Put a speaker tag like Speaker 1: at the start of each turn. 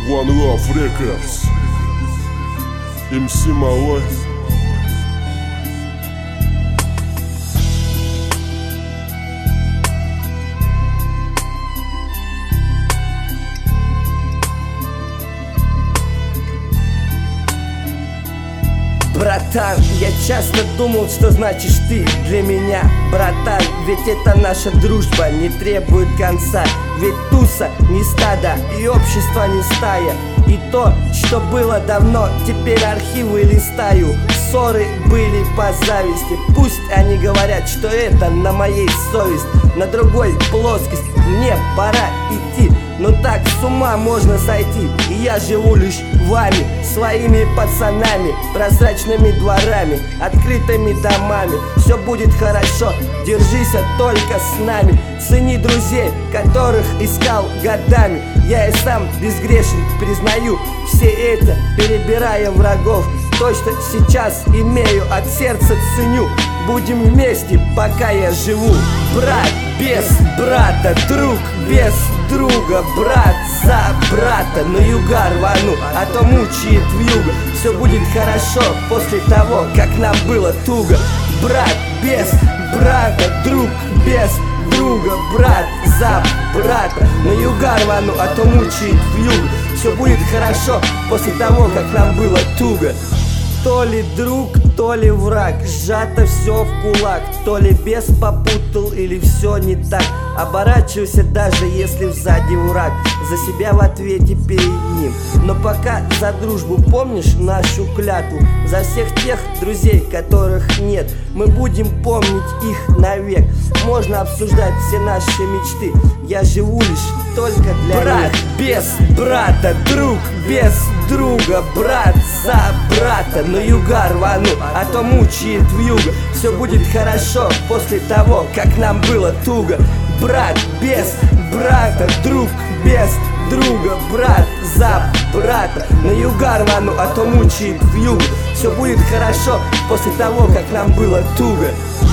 Speaker 1: One Love Records, MC Малой.
Speaker 2: Братан, я часто думал, что значишь ты для меня, братан. Ведь это наша дружба не требует конца. Ведь туса не стадо и общество не стая. И то, что было давно, теперь архивы листаю. Ссоры были по зависти. Пусть они говорят, что это на моей совесть. На другой плоскости мне пора идти. Но так с ума можно сойти. И я живу лишь вами, своими пацанами, прозрачными дворами, открытыми домами. Все будет хорошо, держись только с нами. Цени друзей, которых искал годами. Я и сам безгрешен, признаю все это, перебирая врагов. То, что сейчас имею, от сердца ценю. Будем вместе, пока я живу. Брат без брата, друг без друга, брат за брата. На юга рвану, а то мучает вьюга. Все будет хорошо после того, как нам было туго. Брат без брата, друг без друга, брат за брата. На юга рвану, а то мучает вьюга. Все будет хорошо после того, как нам было туго. То ли друг, то ли враг, сжато все в кулак. То ли бес попутал или все не так. Оборачивайся, даже если сзади враг, за себя в ответе перед ним. Но пока за дружбу помнишь нашу клятву, за всех тех друзей, которых нет, мы будем помнить их навек. Можно обсуждать все наши мечты, я живу лишь только для брат них. Без брата, друг без друга, брат за брата. На юга рвану, а то мучает вьюга. Все будет хорошо после того, как нам было туго. Брат без брата, друг без друга, брат за брата. На юга рвану, а то мучает вьюга. Все будет хорошо после того, как нам было туго.